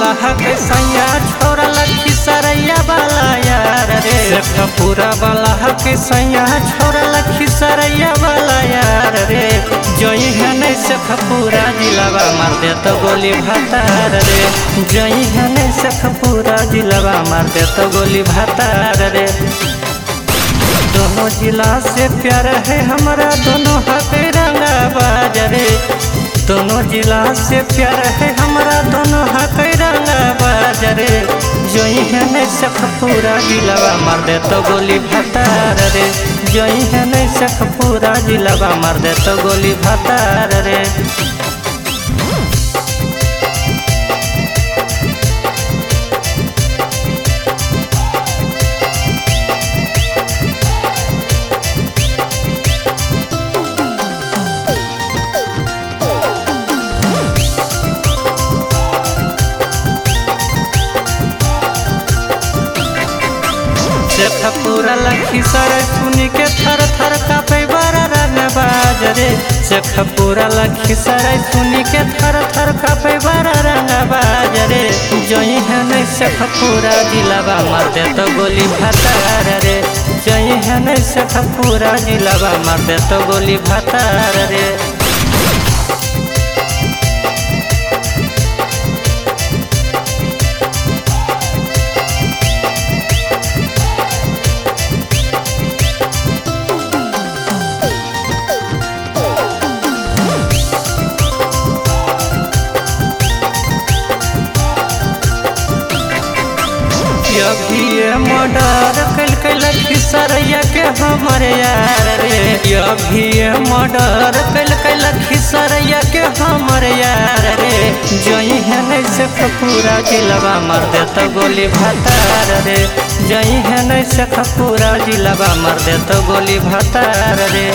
वाला के सैया छोरा लखीसरैया वाला यार रे शेखपुरा वाला के सैया छोरा लखीसरैया वाला यार रे जई है नहीं शेखपुरा जिलावा मार दे तो गोली भातार रे जई है नहीं शेखपुरा जिलावा मार दे तो गोली भातार रे। दोनों जिला से प्यार है हमारा दोनों हाथ रंगा बाजरे दोनों जिला से प्यार है हमारा दोनों हाथ रंगा बाजरे जोई है नहीं शेखपुरा जिलावा मार दे तो गोली भातार रे जोई है नहीं शेखपुरा जिलावा मार दे तो गोली भातार रे। शेखपुरा लखीसराय सुनी के थर थर कापे बड़ा रंग बाजरे शेखपुरा लखीसराय सुनी के थर थर कापे बड़ा रंग बाजरे जई है नहीं शेखपुरा जिलावा मार दे तो गोली भातार रे जई है नहीं शेखपुरा जिलावा मार दे तो गोली भातार रे। अभी ये मर्डर कल लखीसरैया के हमारे यार रे अभी ये मर्डर कल लखीसरैया के हमारे यार रे जई है नहीं शेखपुरा जिलावा मार दे तो गोली भातार रे जई है नहीं शेखपुरा जिलावा मार दे तो गोली भातार रे।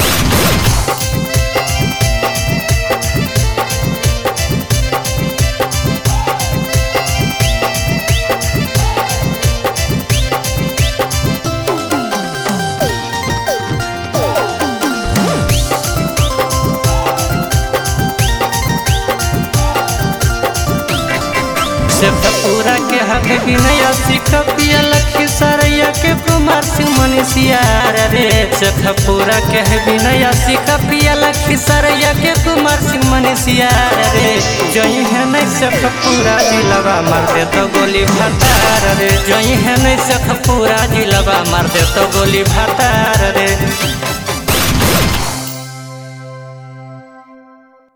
शेखपुरा के हक विनय सिखपिया लखीसरैया के कुमार सिंह मनीषियार रे शेखपुरा के विनय सिखपिया लखीसरैया के कुमार सिंह मनीषियार रे जई है नहीं शेखपुरा जिलावा मार दे तो गोली भातार रे जई है नहीं शेखपुरा जिलावा मार दे तो गोली भातार रे।